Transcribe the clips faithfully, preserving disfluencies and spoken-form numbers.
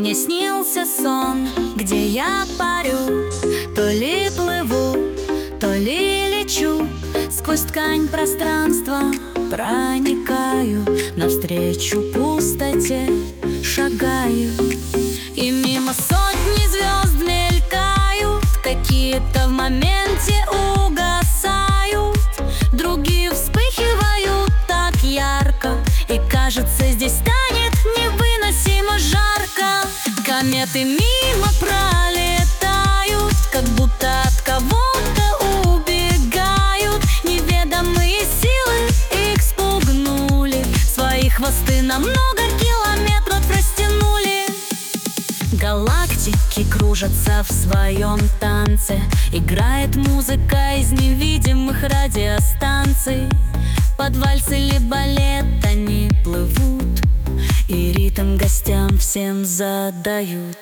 Мне снился сон, где я парю, то ли плыву, то ли лечу. Сквозь ткань пространства проникаю, навстречу пустоте шагаю. И мимо сотни звезд мелькают, какие-то в моменте угасают, другие вспыхивают так ярко, и кажется, здесь станет невыносимо жарко. Кометы мимо пролетают, как будто от кого-то убегают. Неведомые силы их спугнули, свои хвосты на много километров растянули. Галактики кружатся в своем танце, играет музыка из невидимых радиостанций. Под вальс или балет они плывут, и ритм гостям всем задают.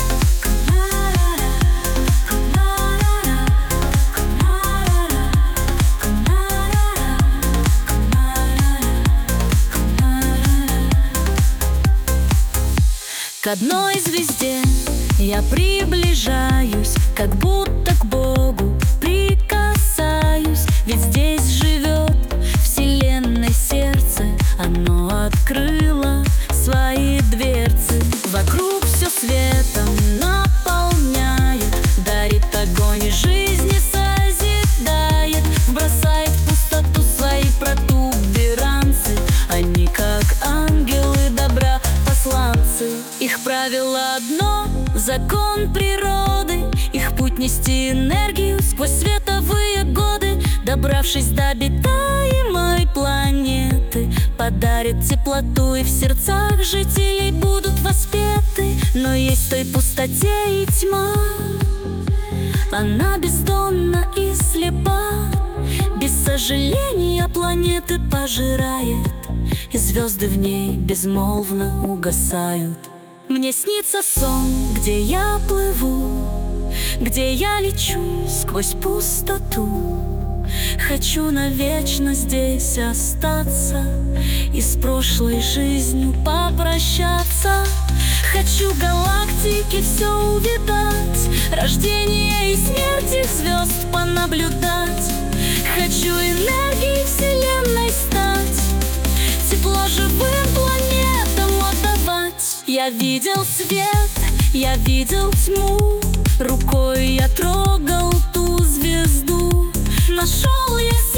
К одной звезде я приближаюсь, как будто к Богу прикасаюсь. Ведь здесь живет вселенной сердце, оно открыло свои дверцы. Вокруг все светом наполняет, дарит огонь и жизни созидает, бросает в пустоту свои протуберанцы. Они как ангелы добра, посланцы. Их правило одно — закон природы. Их путь нести энергию сквозь световые годы. Добравшись до обитаемой планеты, подарит теплоту, и в сердцах жителей будут воспеты. Но есть в той пустоте и тьма, она бездонна и слепа. Без сожаления планеты пожирает, и звезды в ней безмолвно угасают. Мне снится сон, где я плыву, где я лечу сквозь пустоту. Хочу навечно здесь остаться и с прошлой жизнью попрощаться. Хочу галактики все увидать, рождение и смерть их звезд понаблюдать. Хочу энергии вселенной стать, тепло живым планетам отдавать. Я видел свет, я видел тьму, рукой я трогал ту звезду. Нашел я